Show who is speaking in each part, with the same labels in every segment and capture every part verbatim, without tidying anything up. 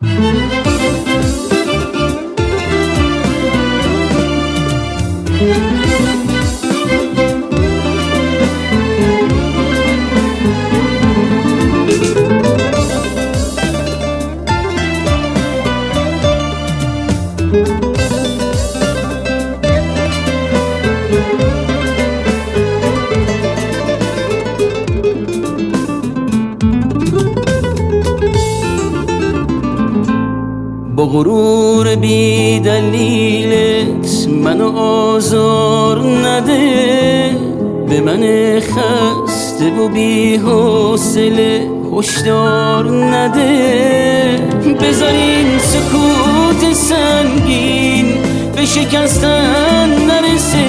Speaker 1: با غرور بی دلیلت منو آزار نده، به من خسته و بی حوصله هشدار نده. بذار این سکوت سنگین به شکستن نرسه،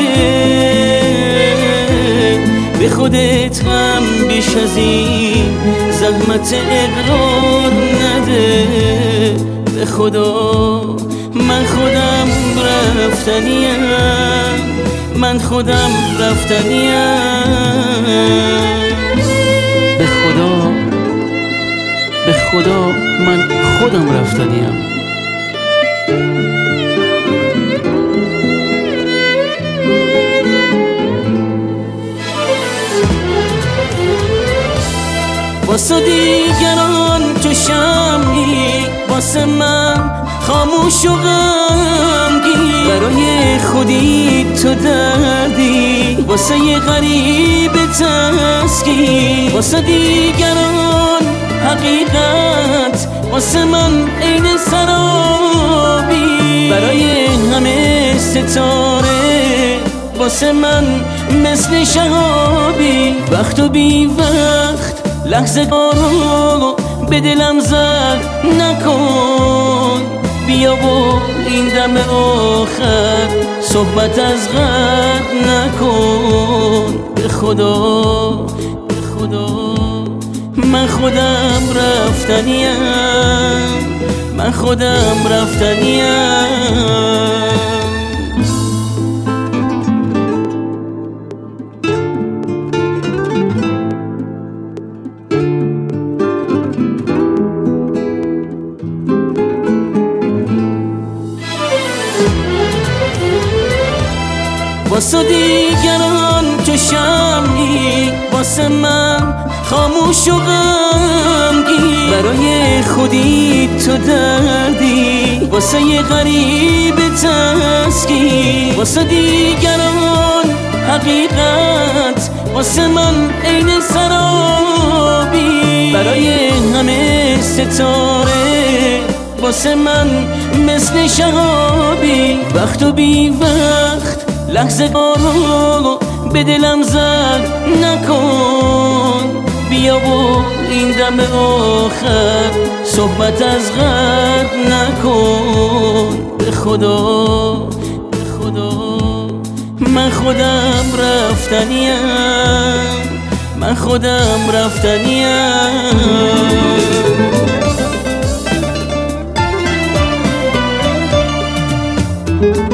Speaker 1: به خودت هم بیش از این زحمت اقرار نده. به خدا من خودم رفتنیم، من خودم رفتنیم. به خدا به خدا من خودم رفتنیم. واسه دیگران تو شمعی، واسه من خاموش و غمگین. برای خودی تو دردی، واسه یه غریب تسکین. واسه دیگران حقیقت، واسه من عین سرابی. برای همه ستاره، واسه من مثل شهابی. وقت و بی وقت لحظه رو به دلم زد نکن. بیا و این دم آخر صحبت از غد نکن. به خدا به خدا من خودم رفتنیم، من خودم رفتنیم. واسه دیگران تو شمعی، واسه من خاموش و غمگین. برای خودی تو دردی، واسه یه غریب تسکین. واسه دیگران حقیقت، واسه من عین سرابی. برای همه ستاره، واسه من مثل شهابی. وقت و بی وقت لحظه رو به دلم زد نکن. بیا و این دم آخر صحبت از غد نکن. به خدا به خدا من خودم رفتنیم، من خودم رفتنیم.